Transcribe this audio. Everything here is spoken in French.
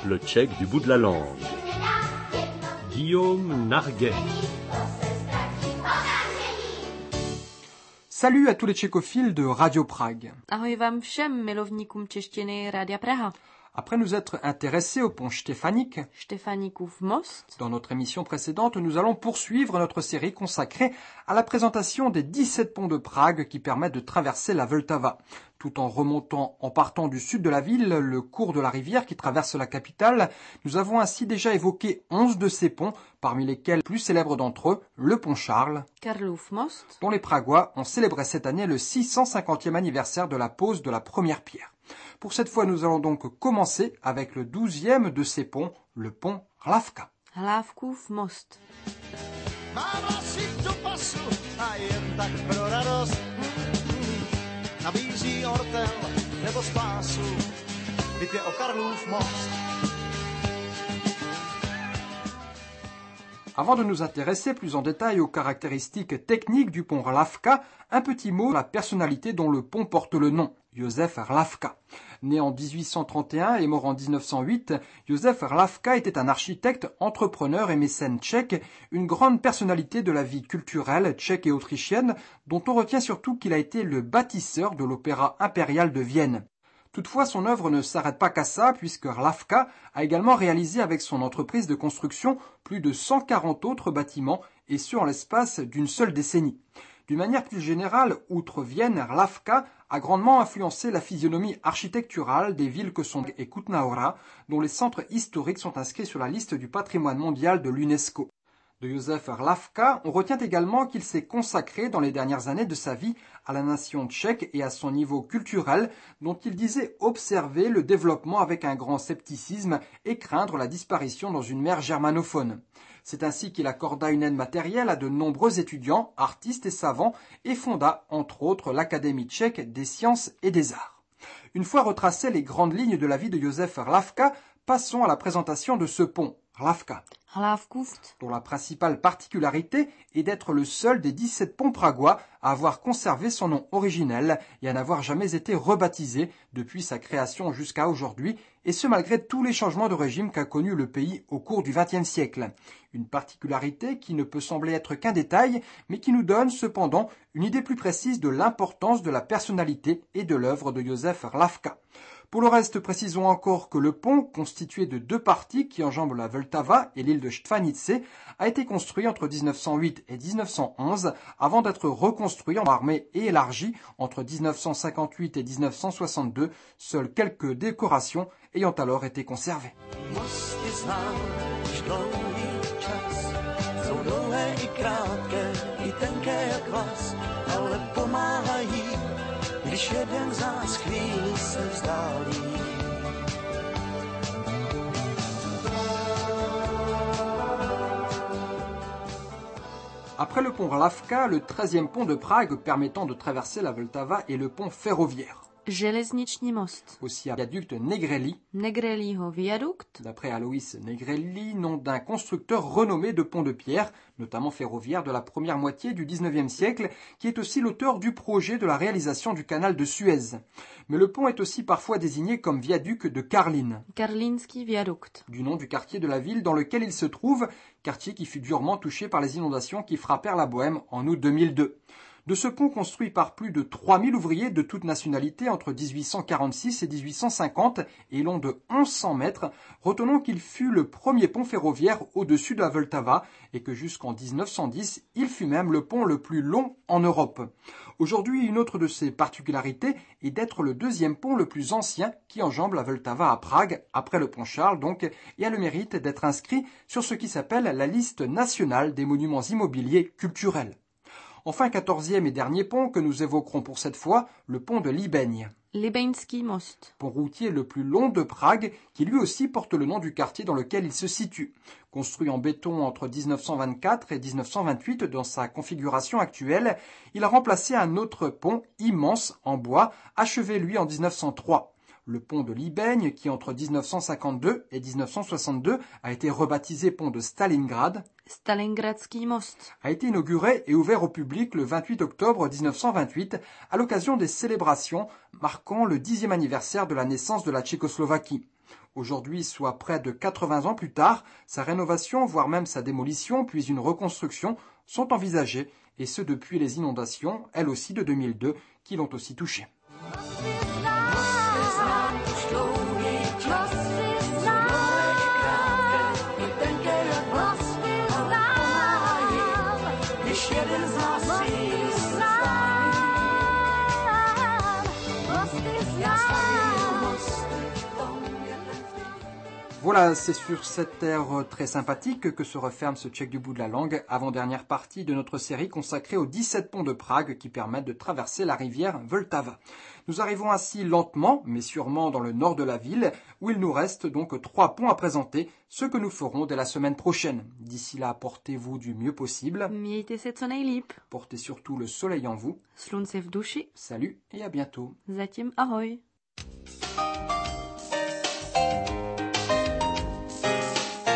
le tchèque du bout de la langue. Guillaume Narguet. Salut à tous les tchécophiles de Radio Prague. Ahoj vám všem milovníkům češtiny Rádia Praha. Après nous être intéressés au pont Štěfánik, Štěfánikův most. Dans notre émission précédente, nous allons poursuivre notre série consacrée à la présentation des 17 ponts de Prague qui permettent de traverser la Vltava, tout en remontant en partant du sud de la ville le cours de la rivière qui traverse la capitale. Nous avons ainsi déjà évoqué 11 de ces ponts, parmi lesquels le plus célèbre d'entre eux, le pont Charles, Karlův most, dont les Pragois ont célébré cette année le 650e anniversaire de la pose de la première pierre. Pour cette fois, nous allons donc commencer avec le 12e de ces ponts, le pont Hlavka. Hlávkův most. Mávla si do pasu a jen tak pro radost nabízí ortel nebo spásu v bitvě o Karlův most. Avant de nous intéresser plus en détail aux caractéristiques techniques du pont Hlavka, un petit mot sur la personnalité dont le pont porte le nom, Josef Hlavka. Né en 1831 et mort en 1908, Josef Hlavka était un architecte, entrepreneur et mécène tchèque, une grande personnalité de la vie culturelle tchèque et autrichienne, dont on retient surtout qu'il a été le bâtisseur de l'Opéra impérial de Vienne. Toutefois, son œuvre ne s'arrête pas qu'à ça, puisque Hlavka a également réalisé avec son entreprise de construction plus de 140 autres bâtiments, et ce en l'espace d'une seule décennie. D'une manière plus générale, outre Vienne, Hlavka a grandement influencé la physionomie architecturale des villes que sont et Kutná-Hora, dont les centres historiques sont inscrits sur la liste du patrimoine mondial de l'UNESCO. De Josef Hlavka, on retient également qu'il s'est consacré dans les dernières années de sa vie à la nation tchèque et à son niveau culturel, dont il disait observer le développement avec un grand scepticisme et craindre la disparition dans une mer germanophone. C'est ainsi qu'il accorda une aide matérielle à de nombreux étudiants, artistes et savants et fonda, entre autres, l'Académie tchèque des sciences et des arts. Une fois retracées les grandes lignes de la vie de Josef Hlavka, passons à la présentation de ce pont, Hlavka, dont la principale particularité est d'être le seul des 17 ponts pragois à avoir conservé son nom originel et à n'avoir jamais été rebaptisé depuis sa création jusqu'à aujourd'hui, et ce malgré tous les changements de régime qu'a connu le pays au cours du XXe siècle. Une particularité qui ne peut sembler être qu'un détail, mais qui nous donne cependant une idée plus précise de l'importance de la personnalité et de l'œuvre de Josef Hlavka. Pour le reste, précisons encore que le pont, constitué de deux parties qui enjambent la Vltava et l'île de Štvanice, a été construit entre 1908 et 1911 avant d'être reconstruit en armée et élargi entre 1958 et 1962, seules quelques décorations ayant alors été conservées. Když jeden z nás chvíli se vzdálí. Après le pont Hlavka, le 13e pont de Prague permettant de traverser la Vltava est le pont ferroviaire. Železniční most. Aussi à viaduc Negrelli, Negrelliho viadukt. d'après Alois Negrelli, nom d'un constructeur renommé de ponts de pierre, notamment ferroviaire de la première moitié du XIXe siècle, qui est aussi l'auteur du projet de la réalisation du canal de Suez. Mais le pont est aussi parfois désigné comme viaduc de Karlín, Karlínský viadukt. du nom du quartier de la ville dans lequel il se trouve, quartier qui fut durement touché par les inondations qui frappèrent la Bohême en août 2002. De ce pont construit par plus de 3000 ouvriers de toutes nationalités entre 1846 et 1850 et long de 1100 mètres, retenons qu'il fut le premier pont ferroviaire au-dessus de la Vltava et que jusqu'en 1910, il fut même le pont le plus long en Europe. Aujourd'hui, une autre de ses particularités est d'être le deuxième pont le plus ancien qui enjambe la Vltava à Prague, après le pont Charles donc, et a le mérite d'être inscrit sur ce qui s'appelle la liste nationale des monuments immobiliers culturels. Enfin, 14e et dernier pont que nous évoquerons pour cette fois, le pont de Líbeň. Libeňský most. Pont routier le plus long de Prague, qui lui aussi porte le nom du quartier dans lequel il se situe. Construit en béton entre 1924 et 1928 dans sa configuration actuelle, il a remplacé un autre pont immense en bois, achevé lui en 1903. Le pont de Libègne, qui entre 1952 et 1962 a été rebaptisé pont de Stalingrad, Stalingradský most. a été inauguré et ouvert au public le 28 octobre 1928 à l'occasion des célébrations marquant le 10e anniversaire de la naissance de la Tchécoslovaquie. Aujourd'hui, soit près de 80 ans plus tard, sa rénovation, voire même sa démolition, puis une reconstruction, sont envisagées, et ce depuis les inondations, elles aussi de 2002, qui l'ont aussi touché. Voilà, c'est sur cette air très sympathique que se referme ce check du bout de la langue, avant-dernière partie de notre série consacrée aux 17 ponts de Prague qui permettent de traverser la rivière Vltava. Nous arrivons ainsi lentement, mais sûrement dans le nord de la ville, où il nous reste donc 3 ponts à présenter, ce que nous ferons dès la semaine prochaine. D'ici là, portez-vous du mieux possible. Mějte se co nejlíp. Portez surtout le soleil en vous. Slunce v duši. Salut et à bientôt. Zatím ahoj.